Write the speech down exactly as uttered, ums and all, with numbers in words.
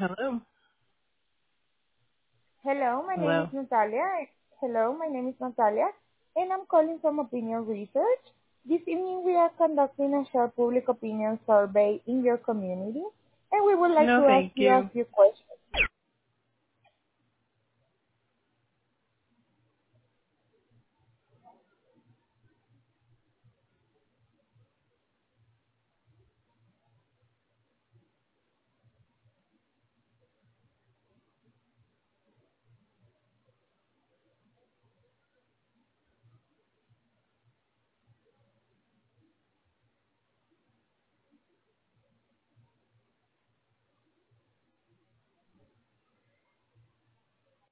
Hello. Hello, my name is Hello. Natalia. Hello, my name is Natalia, and I'm calling from Opinion Research. This evening we are conducting a short public opinion survey in your community, and we would like No, to ask thank you a you. few questions.